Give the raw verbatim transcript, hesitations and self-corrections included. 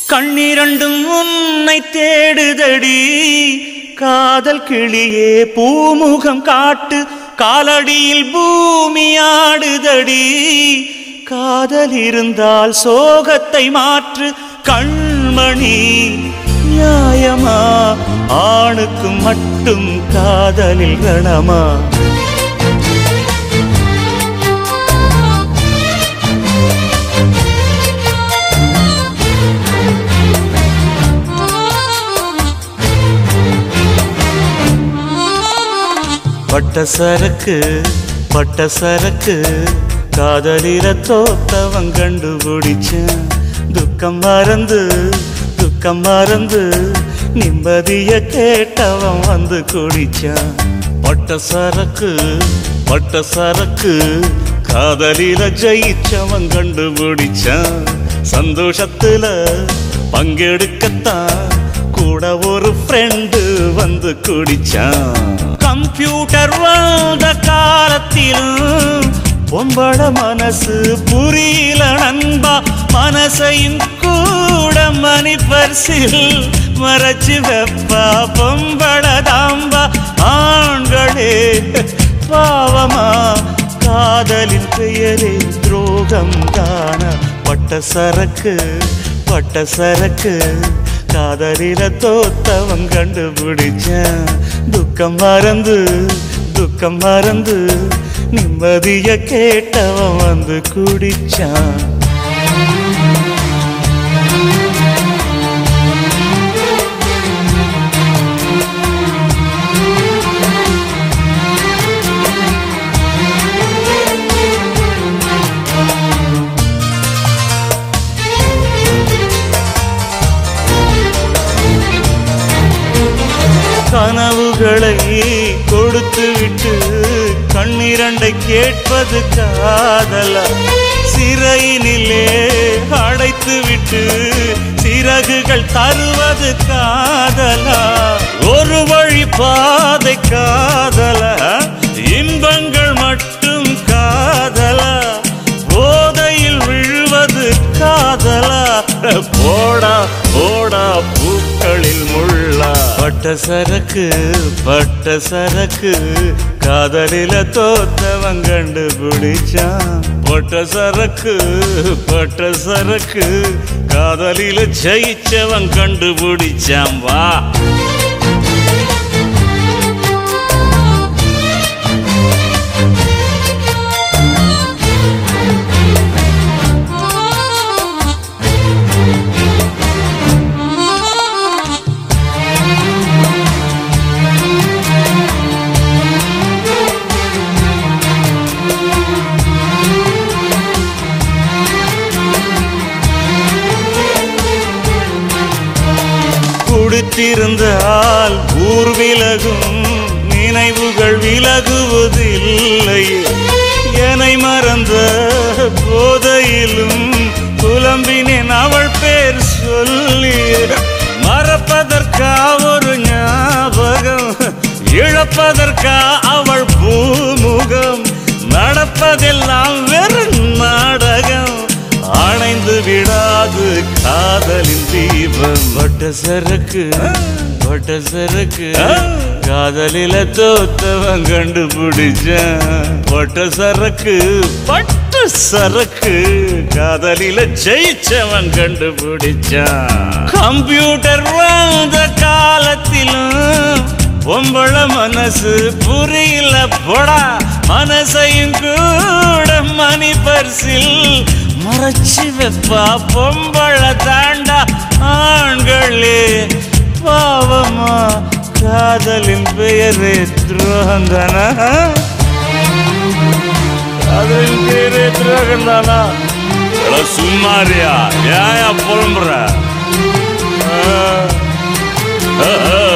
கண்ணிரண்டும் உன்னை தேடுதடி காதல் கிளியே பூமுகம் காட்டு காலடியில் பூமி ஆடுதடி காதல் இருந்தால் சோகத்தை மாற்று கண்மணி நியாயமா ஆணுக்கு மட்டும் காதலில் கணமா பட்ட சரக்கு பட்ட சரக்கு காதலில தோத்தவன் கண்டுபிடிச்சேன் துக்கம் மறந்து துக்கம் மறந்து நிம்மதிய கேட்டவன் வந்து குடிச்சான் பட்ட சரக்கு பட்ட சரக்கு காதலில ஜெயிச்சவன் கண்டுபிடிச்சான் சந்தோஷத்துல பங்கெடுக்கத்தான் கூட ஒரு ஃப்ரெண்டு வந்து குடிச்சான் கம்ப்யூட்டர் வந்த காலத்திலும் பொம்பள மனசு புரியல நண்பா மனசையும் கூட மணி பர்சில் மறைச்சு வெப்பா பொம்பள தாம்பா ஆண்களே பாவமா காதலின் பெயரே துரோகம் தான பட்ட சரக்கு பட்ட சரக்கு காதலில தோத்தவன் கண்டுபிடிச்சான் துக்கம் மறந்து துக்கம் மறந்து நிம்மதிய கேட்டவன் வந்து குடிச்சான் கனவுகளை கொடுத்து விட்டு கண்ணிரண்டை கேட்பது காதலா சிறையினிலே அடைத்து விட்டு சிறகுகள் தருவது காதலா ஒரு வழி பாதை காதலா இன்பங்கள் மட்டும் காதலா போதையில் விழுவது காதலா போடா போடா பூக்களில் முள்ளா பட்ட சரக்கு பட்ட சரக்கு காதலில தோத்தவன் கண்டுபிடிச்சான் பட்ட சரக்கு பட்ட சரக்கு காதலில ஜெயிச்சவன் கண்டுபிடிச்சான் வா குடித்திருந்தால் ஊர் விலகும் நினைவுகள் விலகுவதில்லை என்னை மறந்த போதையிலும் புலம்பினேன் அவள் பேர் சொல்லி மறப்பதற்கா ஒரு ஞாபகம் இழப்பதற்கா அவள் பூமுகம் நடப்பதெல்லாம் வெறும் நாடகம் அணைந்து விடாது காதலின் தீபம் பட்ட சரக்கு பட்ட சரக்கு காதலில தோத்தவன் கண்டுபிடிச்சான் பட்ட சரக்கு பட்ட சரக்கு காதலில ஜெயிச்சவன் கண்டுபிடிச்சான் கம்ப்யூட்டர் வந்த காலத்திலும் பொம்பள மனசு புரியல போடா மனசையும் கூட மணி பர்சில் மறைச்சு வெப்பா பொம்பள தாண்டா ஆண்களே பாவமா காதலின் பெயரே துரோகந்தானா காதலின் பெயரே துரோகந்தானா சும்மாரியா ஏன் புலம்புற